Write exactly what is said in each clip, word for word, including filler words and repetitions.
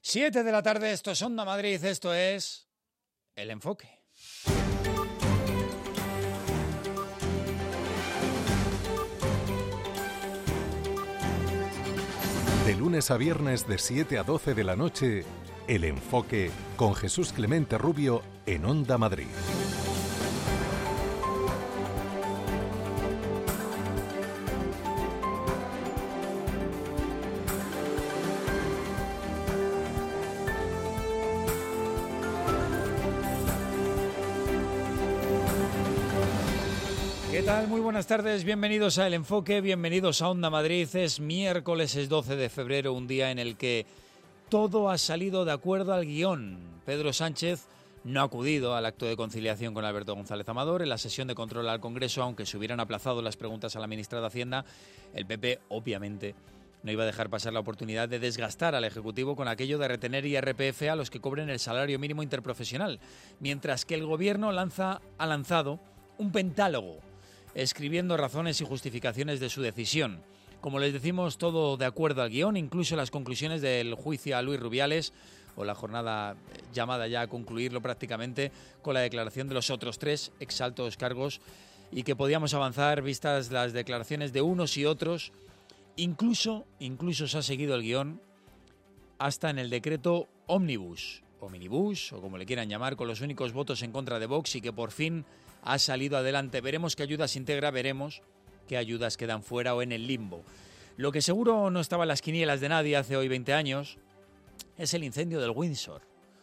Siete de la tarde, esto es Onda Madrid, esto es El Enfoque. De lunes a viernes de siete a doce de la noche, El Enfoque con Jesús Clemente Rubio en Onda Madrid. ¿Qué tal? Muy buenas tardes, bienvenidos a El Enfoque, bienvenidos a Onda Madrid. Es miércoles, es doce de febrero, un día en el que todo ha salido de acuerdo al guión. Pedro Sánchez no ha acudido al acto de conciliación con Alberto González Amador. En la sesión de control al Congreso, aunque se hubieran aplazado las preguntas a la ministra de Hacienda, el P P obviamente no iba a dejar pasar la oportunidad de desgastar al Ejecutivo con aquello de retener I R P F a los que cobren el salario mínimo interprofesional, mientras que el Gobierno lanza, ha lanzado un pentálogo, escribiendo razones y justificaciones de su decisión. Como les decimos, todo de acuerdo al guión, incluso las conclusiones del juicio a Luis Rubiales, o la jornada llamada ya a concluirlo prácticamente con la declaración de los otros tres exaltos cargos, y que podíamos avanzar vistas las declaraciones de unos y otros. Incluso, incluso se ha seguido el guión hasta en el decreto ómnibus, o minibús, o como le quieran llamar, con los únicos votos en contra de Vox, y que por fin ha salido adelante. Veremos qué ayudas integra, veremos qué ayudas quedan fuera o en el limbo. Lo que seguro no estaba en las quinielas de nadie hace hoy veinte años es el incendio del Windsor.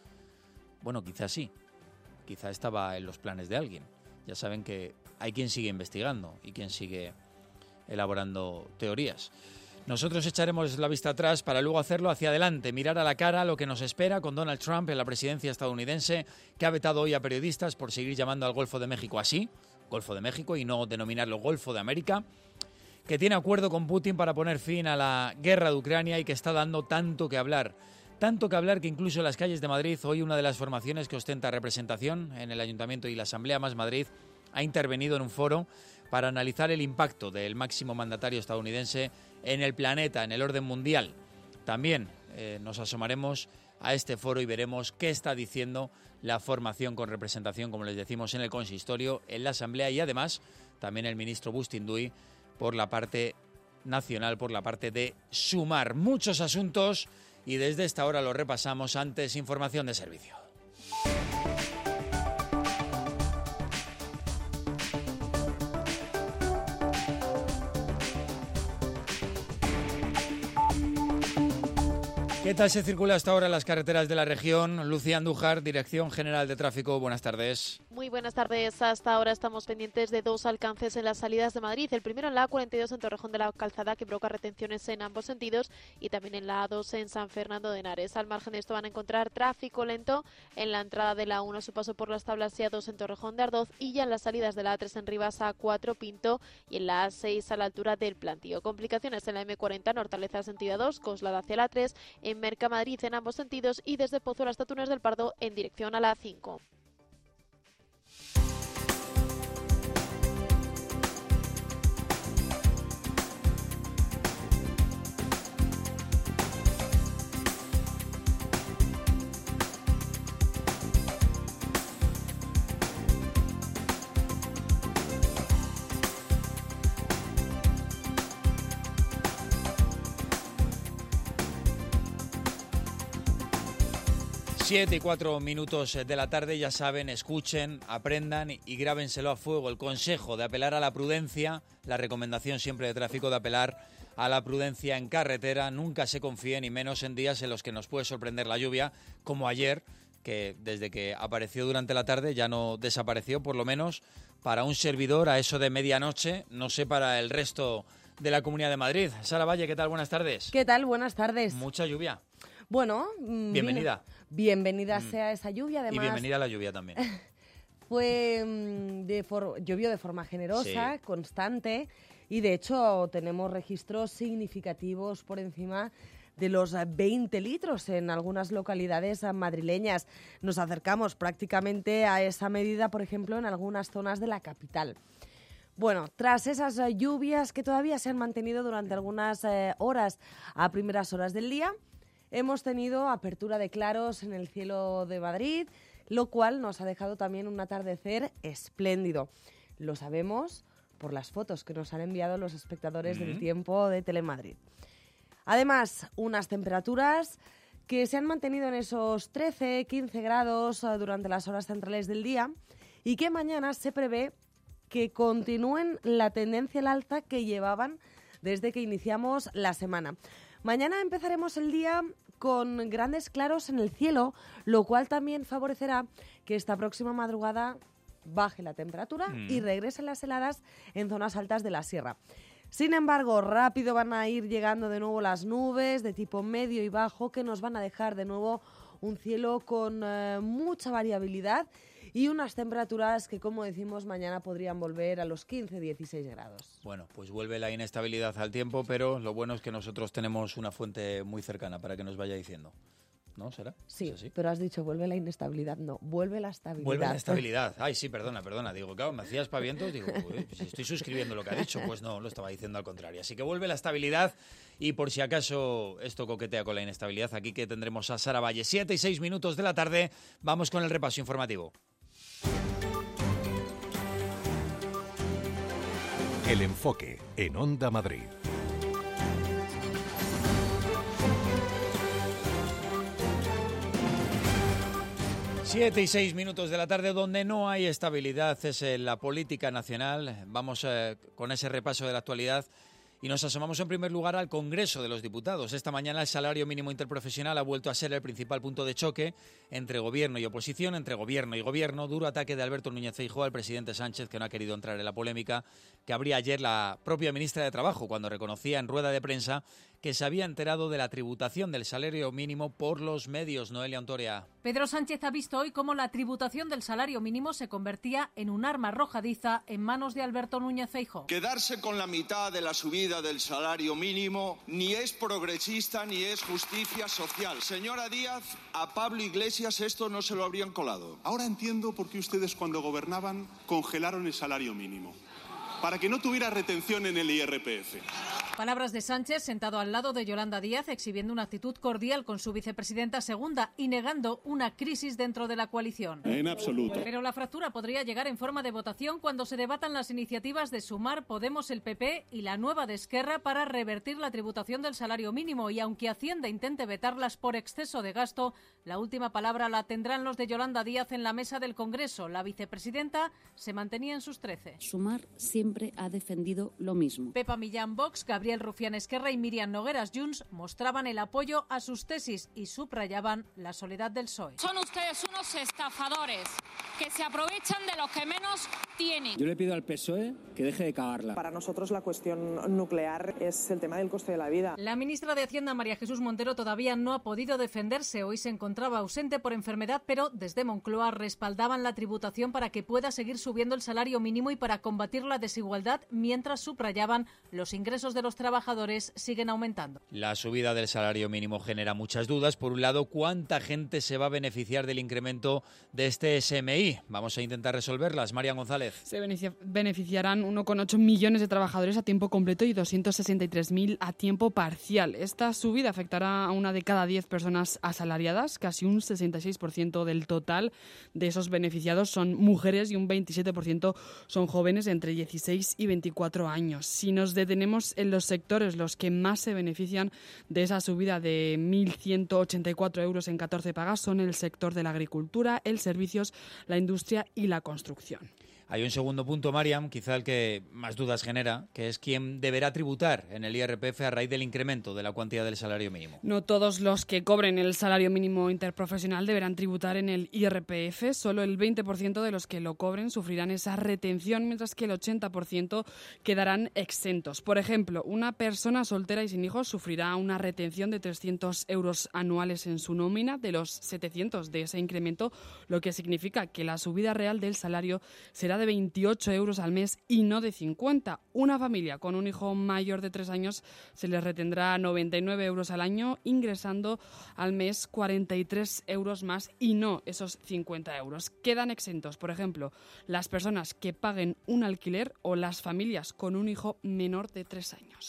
Bueno, quizás sí, quizá estaba en los planes de alguien. Ya saben que hay quien sigue investigando y quien sigue elaborando teorías. Nosotros echaremos la vista atrás para luego hacerlo hacia adelante, mirar a la cara lo que nos espera con Donald Trump en la presidencia estadounidense, que ha vetado hoy a periodistas por seguir llamando al Golfo de México así, Golfo de México, y no denominarlo Golfo de América, que tiene acuerdo con Putin para poner fin a la guerra de Ucrania y que está dando tanto que hablar. Tanto que hablar que incluso en las calles de Madrid, hoy una de las formaciones que ostenta representación en el Ayuntamiento y la Asamblea Más Madrid ha intervenido en un foro para analizar el impacto del máximo mandatario estadounidense en el planeta, en el orden mundial. También eh, nos asomaremos a este foro y veremos qué está diciendo la formación con representación, como les decimos, en el consistorio, en la Asamblea, y además también el ministro Bustinduy por la parte nacional, por la parte de Sumar. Muchos asuntos y desde esta hora los repasamos. Antes, información de servicio. ¿Qué tal se circula hasta ahora en las carreteras de la región? Lucía Andújar, Dirección General de Tráfico, buenas tardes. Muy buenas tardes. Hasta ahora estamos pendientes de dos alcances en las salidas de Madrid. El primero en la A cuarenta y dos en Torrejón de la Calzada, que provoca retenciones en ambos sentidos, y también en la A dos en San Fernando de Henares. Al margen de esto van a encontrar tráfico lento en la entrada de la uno a su paso por las tablas y A dos en Torrejón de Ardoz, y ya en las salidas de la A tres en Rivas, A cuatro Pinto, y en la A seis a la altura del Plantío. Complicaciones en la M cuarenta, Hortaleza sentido A dos, Coslada hacia la A tres, en Mercamadrid en ambos sentidos, y desde Pozuelo hasta Túnez del Pardo en dirección a la A cinco. Siete y cuatro minutos de la tarde, ya saben, escuchen, aprendan y grábenselo a fuego. El consejo de apelar a la prudencia, la recomendación siempre de tráfico de apelar a la prudencia en carretera. Nunca se confíen, y menos en días en los que nos puede sorprender la lluvia, como ayer, que desde que apareció durante la tarde ya no desapareció, por lo menos para un servidor a eso de medianoche, no sé para el resto de la Comunidad de Madrid. Sara Valle, ¿qué tal? Buenas tardes. ¿Qué tal? Buenas tardes. Mucha lluvia. Bueno, bienvenida. Vino, bienvenida mm. sea esa lluvia, además. Y bienvenida a la lluvia también. Fue de for, llovió de forma generosa, sí, constante, y de hecho tenemos registros significativos por encima de los veinte litros en algunas localidades madrileñas. Nos acercamos prácticamente a esa medida, por ejemplo, en algunas zonas de la capital. Bueno, tras esas lluvias que todavía se han mantenido durante algunas eh, horas a primeras horas del día, hemos tenido apertura de claros en el cielo de Madrid, lo cual nos ha dejado también un atardecer espléndido. Lo sabemos por las fotos que nos han enviado los espectadores mm. del tiempo de Telemadrid. Además, unas temperaturas que se han mantenido en esos trece, quince grados durante las horas centrales del día y que mañana se prevé que continúen la tendencia al alza que llevaban desde que iniciamos la semana. Mañana empezaremos el día con grandes claros en el cielo, lo cual también favorecerá que esta próxima madrugada baje la temperatura mm. y regresen las heladas en zonas altas de la sierra. Sin embargo, rápido van a ir llegando de nuevo las nubes de tipo medio y bajo que nos van a dejar de nuevo un cielo con eh, mucha variabilidad y unas temperaturas que, como decimos, mañana podrían volver a los quince a dieciséis grados. Bueno, pues vuelve la inestabilidad al tiempo, pero lo bueno es que nosotros tenemos una fuente muy cercana para que nos vaya diciendo. ¿No? ¿Será? Sí, pero has dicho vuelve la inestabilidad. No, vuelve la estabilidad. Vuelve la estabilidad. Ay, sí, perdona, perdona. Digo, claro, me hacías pavientos. Digo, si estoy suscribiendo lo que ha dicho, pues no, lo estaba diciendo al contrario. Así que vuelve la estabilidad y por si acaso esto coquetea con la inestabilidad, aquí que tendremos a Sara Valle. Siete y seis minutos de la tarde. Vamos con el repaso informativo. El enfoque en Onda Madrid. Siete y seis minutos de la tarde, donde no hay estabilidad es en la política nacional. Vamos eh, con ese repaso de la actualidad y nos asomamos en primer lugar al Congreso de los Diputados. Esta mañana el salario mínimo interprofesional ha vuelto a ser el principal punto de choque entre gobierno y oposición, entre gobierno y gobierno. Duro ataque de Alberto Núñez Feijóo al presidente Sánchez, que no ha querido entrar en la polémica que abría ayer la propia ministra de Trabajo, cuando reconocía en rueda de prensa que se había enterado de la tributación del salario mínimo por los medios. Noelia Ontorea. Pedro Sánchez ha visto hoy cómo la tributación del salario mínimo se convertía en un arma arrojadiza en manos de Alberto Núñez Feijóo. Quedarse con la mitad de la subida del salario mínimo ni es progresista ni es justicia social. Señora Díaz, a Pablo Iglesias esto no se lo habrían colado. Ahora entiendo por qué ustedes cuando gobernaban congelaron el salario mínimo. Para que no tuviera retención en el I R P F. Palabras de Sánchez sentado al lado de Yolanda Díaz, exhibiendo una actitud cordial con su vicepresidenta segunda y negando una crisis dentro de la coalición. En absoluto. Pero la fractura podría llegar en forma de votación cuando se debatan las iniciativas de Sumar, Podemos, el P P y la nueva de Esquerra para revertir la tributación del salario mínimo. Y aunque Hacienda intente vetarlas por exceso de gasto, la última palabra la tendrán los de Yolanda Díaz en la mesa del Congreso. La vicepresidenta se mantenía en sus trece. Sumar siempre ha defendido lo mismo. Pepa Millán, Vox, Gabriel Rufián, Esquerra y Miriam Nogueras, Junts, mostraban el apoyo a sus tesis y subrayaban la soledad del P S O E. Son ustedes unos estafadores que se aprovechan de los que menos tienen. Yo le pido al P S O E que deje de cagarla. Para nosotros la cuestión nuclear es el tema del coste de la vida. La ministra de Hacienda, María Jesús Montero, todavía no ha podido defenderse. Hoy se encontraba ausente por enfermedad, pero desde Moncloa respaldaban la tributación para que pueda seguir subiendo el salario mínimo y para combatir la desigualdad, mientras subrayaban los ingresos de los trabajadores siguen aumentando. La subida del salario mínimo genera muchas dudas. Por un lado, ¿cuánta gente se va a beneficiar del incremento de este S M I? Vamos a intentar resolverlas. María González. Se beneficiarán uno coma ocho millones de trabajadores a tiempo completo y doscientos sesenta y tres mil a tiempo parcial. Esta subida afectará a una de cada diez personas asalariadas. Casi un sesenta y seis por ciento del total de esos beneficiados son mujeres y un veintisiete por ciento son jóvenes entre dieciséis y veinticuatro años. Si nos detenemos en los sectores los que más se benefician de esa subida de mil ciento ochenta y cuatro euros en catorce pagas son el sector de la agricultura, el servicios, la industria y la construcción. Hay un segundo punto, Mariam, quizá el que más dudas genera, que es quién deberá tributar en el I R P F a raíz del incremento de la cuantía del salario mínimo. No todos los que cobren el salario mínimo interprofesional deberán tributar en el I R P F. Solo el veinte por ciento de los que lo cobren sufrirán esa retención, mientras que el ochenta por ciento quedarán exentos. Por ejemplo, una persona soltera y sin hijos sufrirá una retención de trescientos euros anuales en su nómina de los setecientos de ese incremento, lo que significa que la subida real del salario será de veintiocho euros al mes y no de cincuenta. Una familia con un hijo mayor de tres años se les retendrá noventa y nueve euros al año, ingresando al mes cuarenta y tres euros más y no esos cincuenta euros. Quedan exentos, por ejemplo, las personas que paguen un alquiler o las familias con un hijo menor de tres años.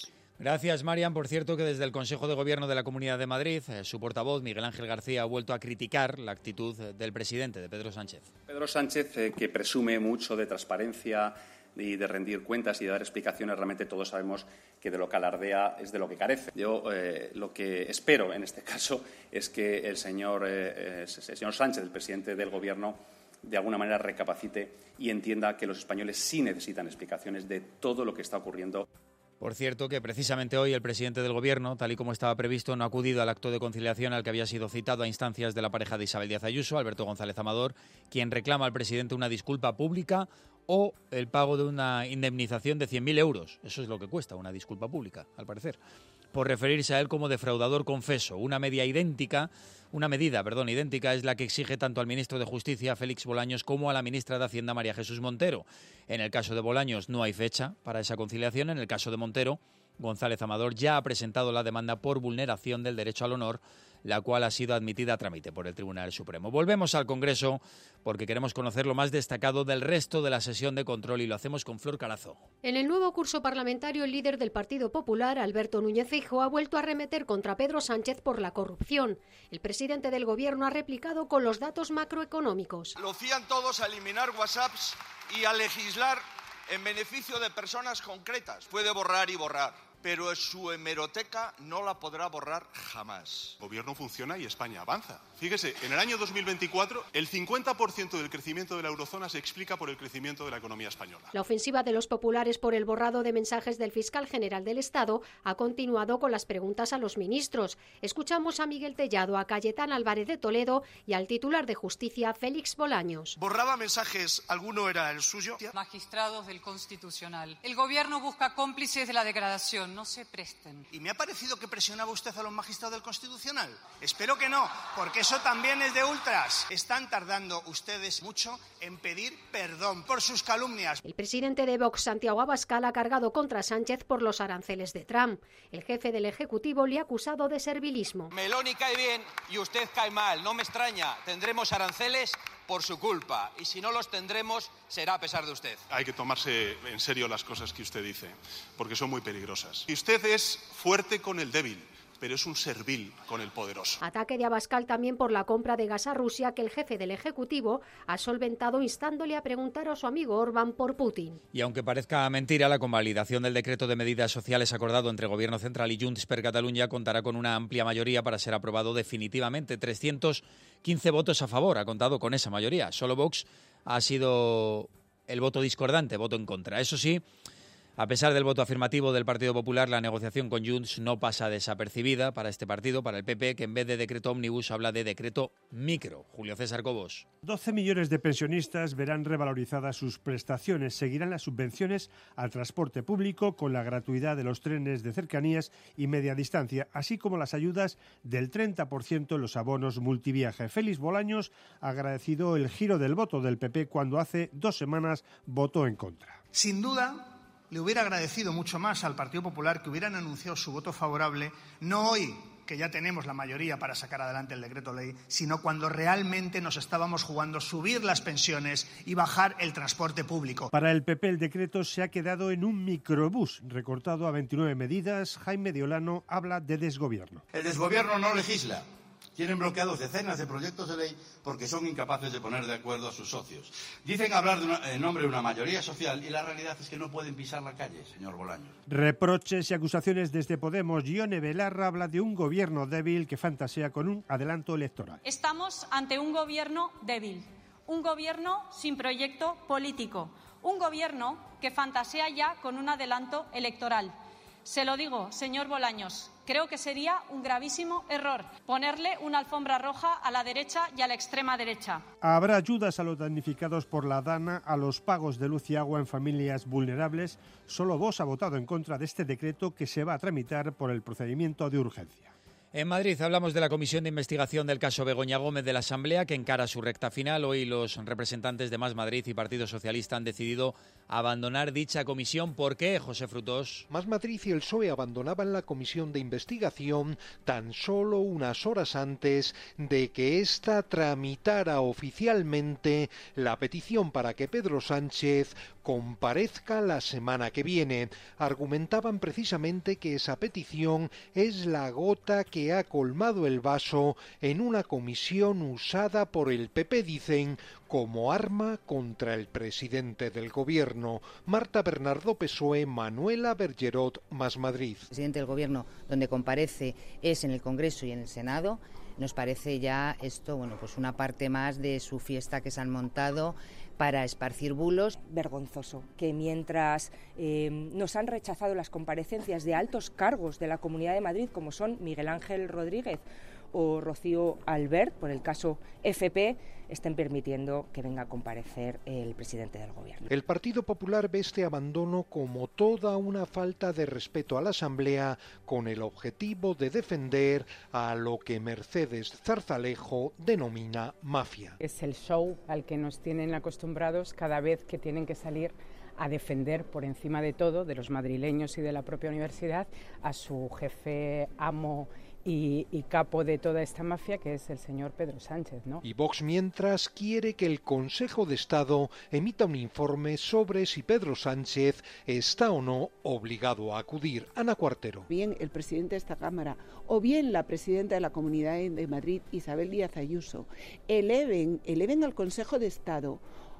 Gracias, Marian. Por cierto, que desde el Consejo de Gobierno de la Comunidad de Madrid, eh, su portavoz, Miguel Ángel García, ha vuelto a criticar la actitud del presidente, de Pedro Sánchez. Pedro Sánchez, eh, que presume mucho de transparencia y de rendir cuentas y de dar explicaciones, realmente todos sabemos que de lo que alardea es de lo que carece. Yo eh, lo que espero en este caso es que el señor, eh, el señor Sánchez, el presidente del Gobierno, de alguna manera recapacite y entienda que los españoles sí necesitan explicaciones de todo lo que está ocurriendo. Por cierto, que precisamente hoy el presidente del Gobierno, tal y como estaba previsto, no ha acudido al acto de conciliación al que había sido citado a instancias de la pareja de Isabel Díaz Ayuso, Alberto González Amador, quien reclama al presidente una disculpa pública o el pago de una indemnización de cien mil euros. Eso es lo que cuesta una disculpa pública, al parecer, por referirse a él como defraudador confeso. Una medida idéntica, una medida, perdón, idéntica es la que exige tanto al ministro de Justicia, Félix Bolaños, como a la ministra de Hacienda, María Jesús Montero. En el caso de Bolaños no hay fecha para esa conciliación. En el caso de Montero, González Amador ya ha presentado la demanda por vulneración del derecho al honor, la cual ha sido admitida a trámite por el Tribunal Supremo. Volvemos al Congreso porque queremos conocer lo más destacado del resto de la sesión de control y lo hacemos con Flor Carazo. En el nuevo curso parlamentario, el líder del Partido Popular, Alberto Núñez Feijóo, ha vuelto a arremeter contra Pedro Sánchez por la corrupción. El presidente del Gobierno ha replicado con los datos macroeconómicos. Lo fían todos a eliminar WhatsApps y a legislar en beneficio de personas concretas. Puede borrar y borrar, pero su hemeroteca no la podrá borrar jamás. El gobierno funciona y España avanza. Fíjese, en el año dos mil veinticuatro, el cincuenta por ciento del crecimiento de la eurozona se explica por el crecimiento de la economía española. La ofensiva de los populares por el borrado de mensajes del fiscal general del Estado ha continuado con las preguntas a los ministros. Escuchamos a Miguel Tellado, a Cayetán Álvarez de Toledo y al titular de Justicia, Félix Bolaños. ¿Borraba mensajes? ¿Alguno era el suyo? Magistrados del Constitucional. El Gobierno busca cómplices de la degradación. No se presten. ¿Y me ha parecido que presionaba usted a los magistrados del Constitucional? Espero que no, porque eso también es de ultras. Están tardando ustedes mucho en pedir perdón por sus calumnias. El presidente de Vox, Santiago Abascal, ha cargado contra Sánchez por los aranceles de Trump. El jefe del Ejecutivo le ha acusado de servilismo. Meloni cae bien y usted cae mal, no me extraña. Tendremos aranceles por su culpa, y si no los tendremos será a pesar de usted. Hay que tomarse en serio las cosas que usted dice, porque son muy peligrosas. Y usted es fuerte con el débil, pero es un servil con el poderoso. Ataque de Abascal también por la compra de gas a Rusia, que el jefe del Ejecutivo ha solventado instándole a preguntar a su amigo Orbán por Putin. Y aunque parezca mentira, la convalidación del decreto de medidas sociales acordado entre Gobierno Central y Junts per Catalunya contará con una amplia mayoría para ser aprobado definitivamente. trescientos quince votos a favor, ha contado con esa mayoría. Solo Vox ha sido el voto discordante, voto en contra. Eso sí, a pesar del voto afirmativo del Partido Popular, la negociación con Junts no pasa desapercibida para este partido, para el P P, que en vez de decreto ómnibus habla de decreto micro. Julio César Cobos. doce millones de pensionistas verán revalorizadas sus prestaciones. Seguirán las subvenciones al transporte público con la gratuidad de los trenes de cercanías y media distancia, así como las ayudas del treinta por ciento en los abonos multiviaje. Félix Bolaños ha agradecido el giro del voto del P P cuando hace dos semanas votó en contra. Sin duda, le hubiera agradecido mucho más al Partido Popular que hubieran anunciado su voto favorable, no hoy, que ya tenemos la mayoría para sacar adelante el decreto ley, sino cuando realmente nos estábamos jugando subir las pensiones y bajar el transporte público. Para el P P el decreto se ha quedado en un microbús recortado a veintinueve medidas. Jaime de Olano habla de desgobierno. El desgobierno no legisla. Tienen bloqueados decenas de proyectos de ley porque son incapaces de poner de acuerdo a sus socios. Dicen hablar de una, en nombre de una mayoría social y la realidad es que no pueden pisar la calle, señor Bolaños. Reproches y acusaciones desde Podemos. Ione Belarra habla de un gobierno débil que fantasea con un adelanto electoral. Estamos ante un gobierno débil, un gobierno sin proyecto político, un gobierno que fantasea ya con un adelanto electoral. Se lo digo, señor Bolaños, creo que sería un gravísimo error ponerle una alfombra roja a la derecha y a la extrema derecha. Habrá ayudas a los damnificados por la DANA, a los pagos de luz y agua en familias vulnerables. Solo Vox ha votado en contra de este decreto que se va a tramitar por el procedimiento de urgencia. En Madrid hablamos de la comisión de investigación del caso Begoña Gómez de la Asamblea, que encara su recta final. Hoy los representantes de Más Madrid y Partido Socialista han decidido abandonar dicha comisión. ¿Por qué, José Frutos? Más Madrid y el P S O E abandonaban la comisión de investigación tan solo unas horas antes de que ésta tramitara oficialmente la petición para que Pedro Sánchez comparezca la semana que viene. Argumentaban precisamente que esa petición es la gota que ha colmado el vaso en una comisión usada por el P P, dicen, como arma contra el presidente del gobierno. Marta Bernardo, P S O E, Manuela Bergerot, Más Madrid. El presidente del gobierno donde comparece es en el Congreso y en el Senado. Nos parece ya esto, bueno, pues una parte más de su fiesta que se han montado para esparcir bulos. Vergonzoso que mientras eh, nos han rechazado las comparecencias de altos cargos de la Comunidad de Madrid, como son Miguel Ángel Rodríguez o Rocío Albert, por el caso F P, estén permitiendo que venga a comparecer el presidente del gobierno. El Partido Popular ve este abandono como toda una falta de respeto a la Asamblea, con el objetivo de defender a lo que Mercedes Zarzalejo denomina mafia. Es el show al que nos tienen acostumbrados cada vez que tienen que salir a defender por encima de todo, de los madrileños y de la propia universidad, a su jefe, amo Y, y capo de toda esta mafia, que es el señor Pedro Sánchez, ¿no? Y Vox, mientras, quiere que el Consejo de Estado emita un informe sobre si Pedro Sánchez está o no obligado a acudir. Ana Cuartero. Bien el presidente de esta Cámara o bien la presidenta de la Comunidad de Madrid, Isabel Díaz Ayuso, eleven, eleven al Consejo de Estado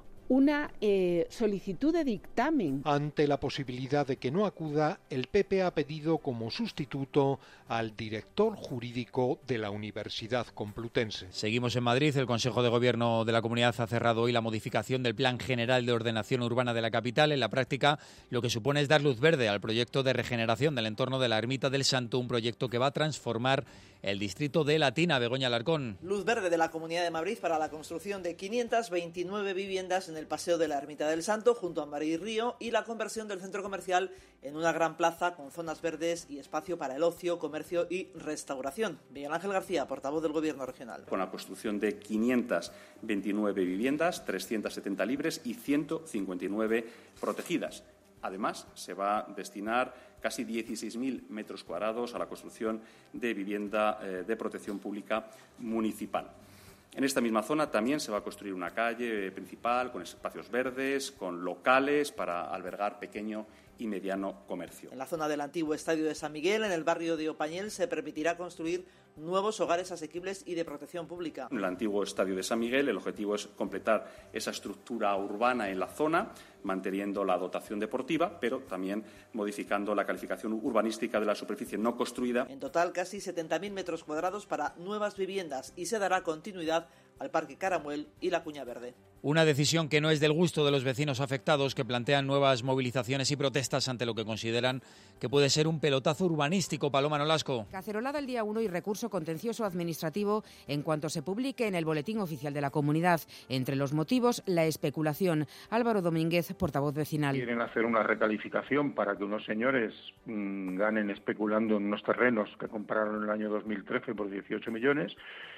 una eh, solicitud de dictamen. Ante la posibilidad de que no acuda, el P P ha pedido como sustituto al director jurídico de la Universidad Complutense. Seguimos en Madrid. El Consejo de Gobierno de la Comunidad ha cerrado hoy la modificación del Plan General de Ordenación Urbana de la capital. En la práctica, lo que supone es dar luz verde al proyecto de regeneración del entorno de la Ermita del Santo, un proyecto que va a transformar el distrito de Latina. Begoña Alarcón. Luz verde de la Comunidad de Madrid para la construcción de quinientas veintinueve viviendas en el Paseo de la Ermita del Santo, junto a Mar y Río, y la conversión del centro comercial en una gran plaza con zonas verdes y espacio para el ocio, comercio y restauración. Miguel Ángel García, portavoz del Gobierno regional. Con la construcción de quinientas veintinueve viviendas, trescientas setenta libres y ciento cincuenta y nueve protegidas. Además, se va a destinar casi dieciséis mil metros cuadrados a la construcción de vivienda eh, de protección pública municipal. En esta misma zona también se va a construir una calle principal con espacios verdes, con locales para albergar pequeño y mediano comercio. En la zona del antiguo Estadio de San Miguel, en el barrio de Opañel, se permitirá construir nuevos hogares asequibles y de protección pública. En el antiguo Estadio de San Miguel, el objetivo es completar esa estructura urbana en la zona, manteniendo la dotación deportiva, pero también modificando la calificación urbanística de la superficie no construida. En total, casi setenta mil metros cuadrados para nuevas viviendas, y se dará continuidad al Parque Caramuel y la Cuña Verde. Una decisión que no es del gusto de los vecinos afectados, que plantean nuevas movilizaciones y protestas ante lo que consideran que puede ser un pelotazo urbanístico. Paloma Nolasco. Cacerolada el día uno y recurso contencioso administrativo en cuanto se publique en el Boletín Oficial de la Comunidad. Entre los motivos, la especulación. Álvaro Domínguez, portavoz vecinal. Quieren hacer una recalificación para que unos señores mmm, ganen especulando en unos terrenos que compraron en el año dos mil trece por dieciocho millones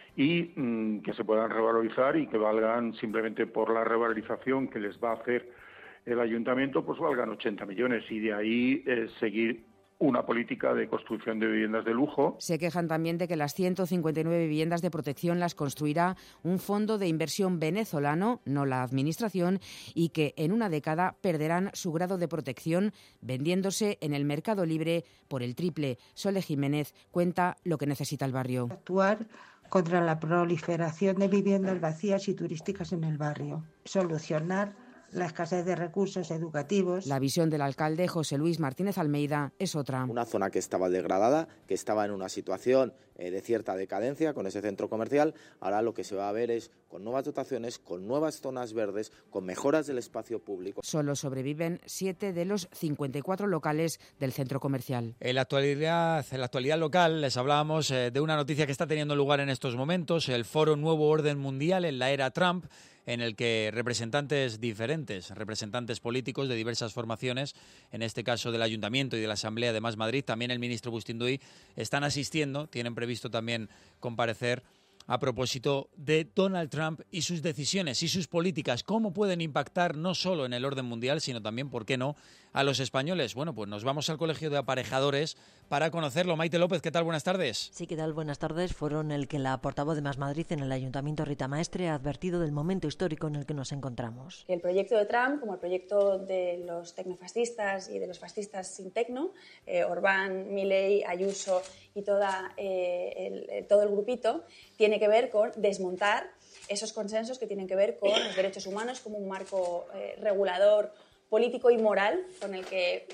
y mmm, que se puedan revalorizar y que valgan simplemente por la revalorización que les va a hacer el ayuntamiento, pues valgan ochenta millones y de ahí eh, seguir una política de construcción de viviendas de lujo. Se quejan también de que las ciento cincuenta y nueve viviendas de protección las construirá un fondo de inversión venezolano, no la administración, y que en una década perderán su grado de protección vendiéndose en el mercado libre por el triple. Sole Jiménez cuenta lo que necesita el barrio. Actuar contra la proliferación de viviendas vacías y turísticas en el barrio. Solucionar la escasez de recursos educativos. La visión del alcalde José Luis Martínez Almeida es otra. Una zona que estaba degradada, que estaba en una situación eh, de cierta decadencia con ese centro comercial. Ahora lo que se va a ver es con nuevas dotaciones, con nuevas zonas verdes, con mejoras del espacio público. Solo sobreviven siete de los cincuenta y cuatro locales del centro comercial. En la actualidad, en la actualidad local les hablábamos eh, de una noticia que está teniendo lugar en estos momentos, el Foro Nuevo Orden Mundial en la era Trump. en el que representantes diferentes, representantes políticos de diversas formaciones, en este caso del Ayuntamiento y de la Asamblea de Más Madrid, también el ministro Bustinduy, están asistiendo, tienen previsto también comparecer a propósito de Donald Trump y sus decisiones y sus políticas, cómo pueden impactar no solo en el orden mundial, sino también, ¿por qué no?, a los españoles. Bueno, pues nos vamos al Colegio de Aparejadores para conocerlo. Maite López, ¿qué tal? Buenas tardes. Sí, ¿qué tal? Buenas tardes. Fueron el que la portavoz de Más Madrid en el Ayuntamiento, Rita Maestre, ha advertido del momento histórico en el que nos encontramos. El proyecto de Trump, como el proyecto de los tecnofascistas y de los fascistas sin tecno, eh, Orbán, Milei, Ayuso y toda, eh, el, todo el grupito, tiene que ver con desmontar esos consensos que tienen que ver con los derechos humanos como un marco eh, regulador político y moral con el que,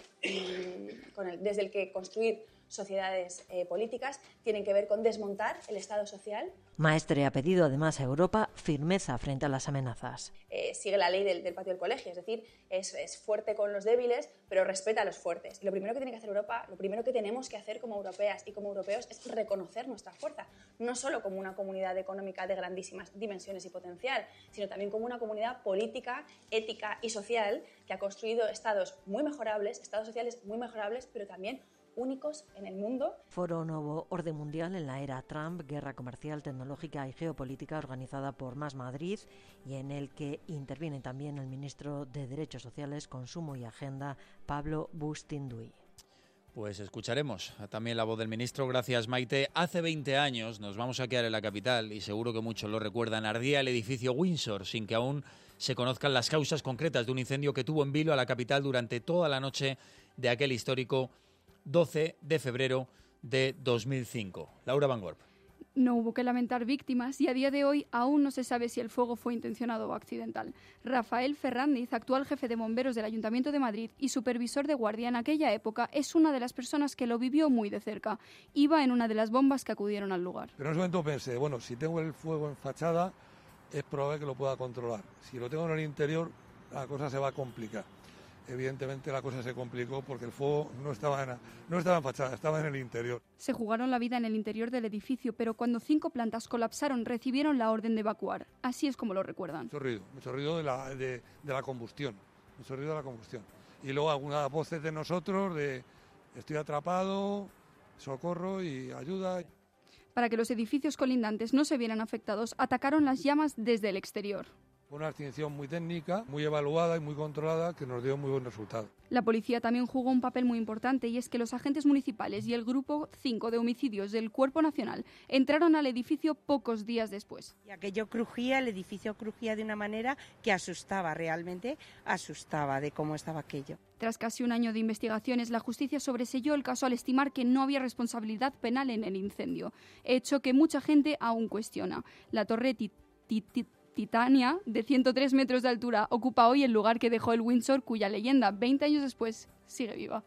con el, desde el que construir sociedades eh, políticas, tienen que ver con desmontar el Estado social. Maestre ha pedido además a Europa firmeza frente a las amenazas. Eh, sigue la ley del, del patio del colegio, es decir, es, es fuerte con los débiles, pero respeta a los fuertes. Y lo primero que tiene que hacer Europa, lo primero que tenemos que hacer como europeas y como europeos es reconocer nuestra fuerza, no solo como una comunidad económica de grandísimas dimensiones y potencial, sino también como una comunidad política, ética y social que ha construido estados muy mejorables, estados sociales muy mejorables, pero también únicos en el mundo. Foro Nuevo Orden Mundial en la era Trump, guerra comercial, tecnológica y geopolítica, organizada por Más Madrid, y en el que interviene también el ministro de Derechos Sociales, Consumo y Agenda, Pablo Bustinduy. Pues escucharemos también la voz del ministro. Gracias, Maite. Hace veinte años, nos vamos a quedar en la capital, y seguro que muchos lo recuerdan, ardía el edificio Windsor, sin que aún se conozcan las causas concretas de un incendio que tuvo en vilo a la capital durante toda la noche de aquel histórico doce de febrero de dos mil cinco. Laura Van Gorp. No hubo que lamentar víctimas y a día de hoy aún no se sabe si el fuego fue intencionado o accidental. Rafael Ferrandiz, actual jefe de bomberos del Ayuntamiento de Madrid y supervisor de guardia en aquella época, es una de las personas que lo vivió muy de cerca. Iba en una de las bombas que acudieron al lugar. Pero en ese momento pensé, bueno, si tengo el fuego en fachada es probable que lo pueda controlar. Si lo tengo en el interior, la cosa se va a complicar. Evidentemente la cosa se complicó porque el fuego no estaba, en, no estaba en fachada, estaba en el interior. Se jugaron la vida en el interior del edificio, pero cuando cinco plantas colapsaron recibieron la orden de evacuar. Así es como lo recuerdan. Mucho ruido, mucho ruido de la, de, de la combustión, mucho ruido de la combustión. Y luego algunas voces de nosotros de estoy atrapado, socorro y ayuda. Para que los edificios colindantes no se vieran afectados, atacaron las llamas desde el exterior. Una extinción muy técnica, muy evaluada y muy controlada que nos dio muy buen resultado. La policía también jugó un papel muy importante y es que los agentes municipales y el Grupo cinco de homicidios del Cuerpo Nacional entraron al edificio pocos días después. Y aquello crujía, el edificio crujía de una manera que asustaba, realmente asustaba de cómo estaba aquello. Tras casi un año de investigaciones, la justicia sobreseyó el caso al estimar que no había responsabilidad penal en el incendio, hecho que mucha gente aún cuestiona. La torre tit- tit- tit- Titania, de ciento tres metros de altura, ocupa hoy el lugar que dejó el Windsor, cuya leyenda, veinte años después, sigue viva.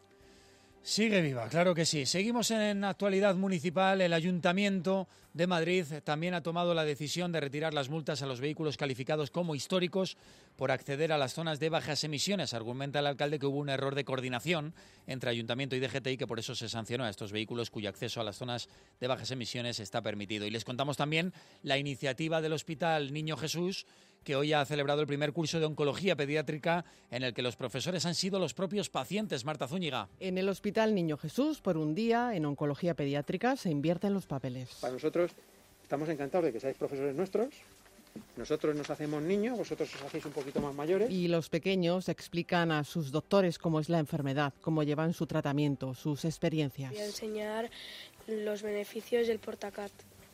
Sigue viva, claro que sí. Seguimos en actualidad municipal. El Ayuntamiento de Madrid también ha tomado la decisión de retirar las multas a los vehículos calificados como históricos por acceder a las zonas de bajas emisiones. Argumenta el alcalde que hubo un error de coordinación entre Ayuntamiento y D G T y que por eso se sancionó a estos vehículos cuyo acceso a las zonas de bajas emisiones está permitido. Y les contamos también la iniciativa del Hospital Niño Jesús, que hoy ha celebrado el primer curso de oncología pediátrica en el que los profesores han sido los propios pacientes. Marta Zúñiga. En el Hospital Niño Jesús, por un día, en oncología pediátrica, se invierten los papeles. Para nosotros estamos encantados de que seáis profesores nuestros. Nosotros nos hacemos niños, vosotros os hacéis un poquito más mayores. Y los pequeños explican a sus doctores cómo es la enfermedad, cómo llevan su tratamiento, sus experiencias. Voy a enseñar los beneficios del Portacat.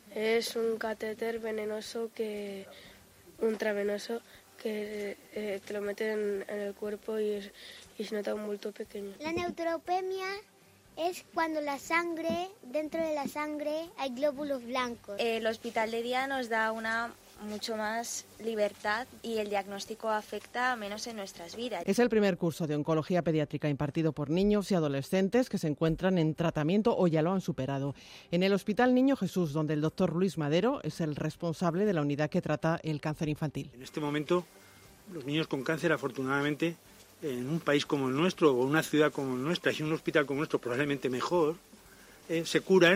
Es un catéter venenoso que... intravenoso que eh, te lo meten en el cuerpo y, es, y se nota un bulto pequeño. La neutropenia es cuando la sangre, dentro de la sangre hay glóbulos blancos. El hospital de día nos da una mucho más libertad y el diagnóstico afecta menos en nuestras vidas. Es el primer curso de oncología pediátrica impartido por niños y adolescentes que se encuentran en tratamiento o ya lo han superado. En el Hospital Niño Jesús, donde el doctor Luis Madero es el responsable de la unidad que trata el cáncer infantil. En este momento, los niños con cáncer, afortunadamente, en un país como el nuestro, o una ciudad como nuestra, y un hospital como nuestro, probablemente mejor, eh, se curan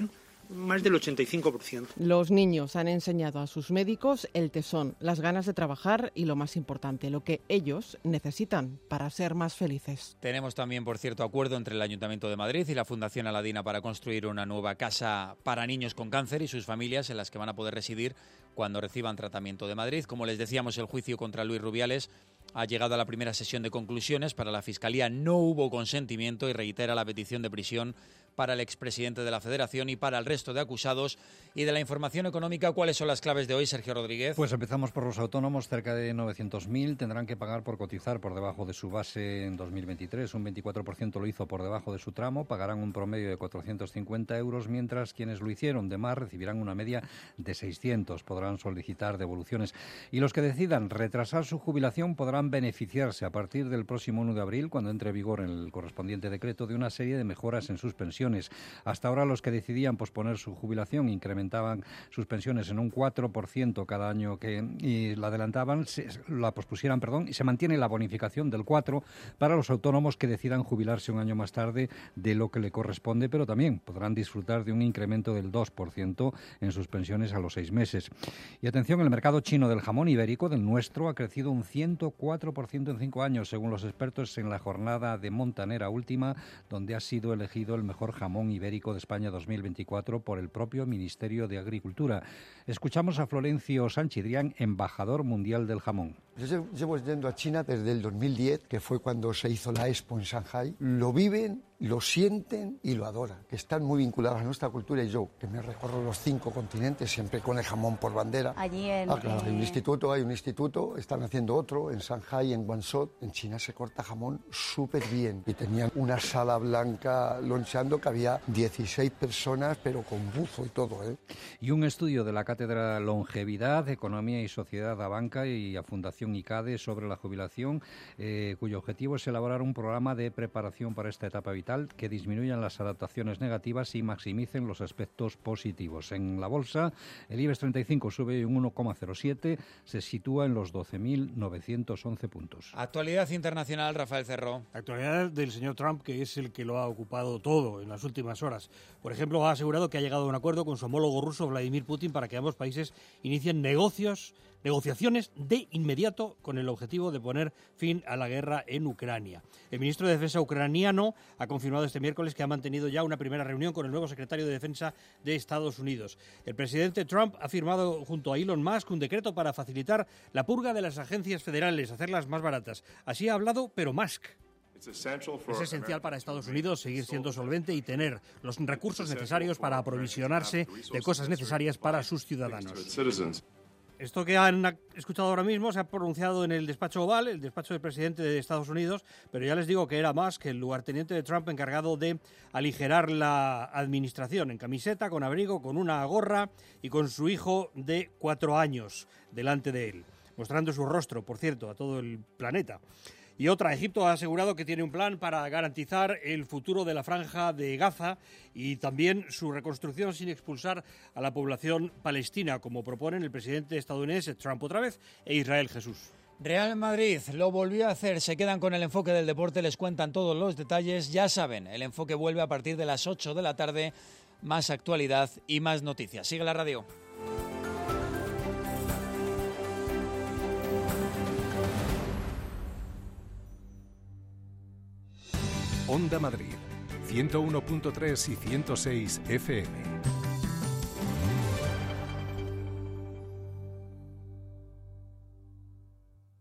más del ochenta y cinco por ciento. Los niños han enseñado a sus médicos el tesón, las ganas de trabajar y, lo más importante, lo que ellos necesitan para ser más felices. Tenemos también, por cierto, acuerdo entre el Ayuntamiento de Madrid y la Fundación Aladina para construir una nueva casa para niños con cáncer y sus familias en las que van a poder residir cuando reciban tratamiento de Madrid. Como les decíamos, el juicio contra Luis Rubiales ha llegado a la primera sesión de conclusiones. Para la Fiscalía no hubo consentimiento y reitera la petición de prisión para el expresidente de la Federación y para el resto de acusados. Y de la información económica, ¿cuáles son las claves de hoy, Sergio Rodríguez? Pues empezamos por los autónomos. Cerca de novecientos mil tendrán que pagar por cotizar por debajo de su base en dos mil veintitrés. Un veinticuatro por ciento lo hizo por debajo de su tramo. Pagarán un promedio de cuatrocientos cincuenta euros, mientras quienes lo hicieron de más recibirán una media de seiscientos. Podrán solicitar devoluciones. Y los que decidan retrasar su jubilación podrán beneficiarse a partir del próximo uno de abril, cuando entre en vigor el correspondiente decreto, de una serie de mejoras en sus pensiones. Hasta ahora los que decidían posponer su jubilación incrementaban sus pensiones en un cuatro por ciento cada año que y la adelantaban, se, la pospusieran, perdón, y se mantiene la bonificación del cuatro por ciento para los autónomos que decidan jubilarse un año más tarde de lo que le corresponde, pero también podrán disfrutar de un incremento del dos por ciento en sus pensiones a los seis meses. Y atención, el mercado chino del jamón ibérico, del nuestro, ha crecido un ciento cuatro por ciento en cinco años, según los expertos en la jornada de Montanera Última, donde ha sido elegido el mejor jamón ibérico de España dos mil veinticuatro por el propio Ministerio de Agricultura. Escuchamos a Florencio Sanchidrián, embajador mundial del jamón. Yo llevo yendo a China desde el dos mil diez, que fue cuando se hizo la Expo en Shanghái. Lo viven, lo sienten y lo adoran, que están muy vinculados a nuestra cultura. Y yo, que me recorro los cinco continentes, siempre con el jamón por bandera. Allí en... Ah, claro, hay un instituto, hay un instituto, están haciendo otro, en Shanghái, en Guangzhou. En China se corta jamón súper bien. Y tenían una sala blanca loncheando que había dieciséis personas, pero con buzo y todo, ¿eh? Y un estudio de la Cátedra Longevidad, Economía y Sociedad a Banca y a Fundación ICADE sobre la jubilación, eh, cuyo objetivo es elaborar un programa de preparación para esta etapa vital que disminuyan las adaptaciones negativas y maximicen los aspectos positivos. En la bolsa, el IBEX treinta y cinco sube un uno coma cero siete, se sitúa en los doce mil novecientos once puntos. Actualidad internacional, Rafael Cerro. Actualidad del señor Trump, que es el que lo ha ocupado todo en las últimas horas. Por ejemplo, ha asegurado que ha llegado a un acuerdo con su homólogo ruso, Vladimir Putin, para que ambos países inicien negocios, negociaciones de inmediato con el objetivo de poner fin a la guerra en Ucrania. El ministro de Defensa ucraniano ha confirmado este miércoles que ha mantenido ya una primera reunión con el nuevo secretario de Defensa de Estados Unidos. El presidente Trump ha firmado junto a Elon Musk un decreto para facilitar la purga de las agencias federales, hacerlas más baratas. Así ha hablado, pero Musk. Es esencial para Estados Unidos seguir siendo solvente y tener los recursos necesarios para aprovisionarse de cosas necesarias para sus ciudadanos. Esto que han escuchado ahora mismo se ha pronunciado en el despacho Oval, el despacho del presidente de Estados Unidos, pero ya les digo que era Musk, el lugarteniente de Trump encargado de aligerar la administración, en camiseta, con abrigo, con una gorra y con su hijo de cuatro años delante de él, mostrando su rostro, por cierto, a todo el planeta. Y otra, Egipto ha asegurado que tiene un plan para garantizar el futuro de la franja de Gaza y también su reconstrucción sin expulsar a la población palestina, como proponen el presidente estadounidense Trump otra vez e Israel Jesús. Real Madrid lo volvió a hacer, se quedan con el enfoque del deporte, les cuentan todos los detalles, ya saben, el enfoque vuelve a partir de las ocho de la tarde, más actualidad y más noticias. Sigue la radio. Onda Madrid, ciento uno punto tres y ciento seis F M.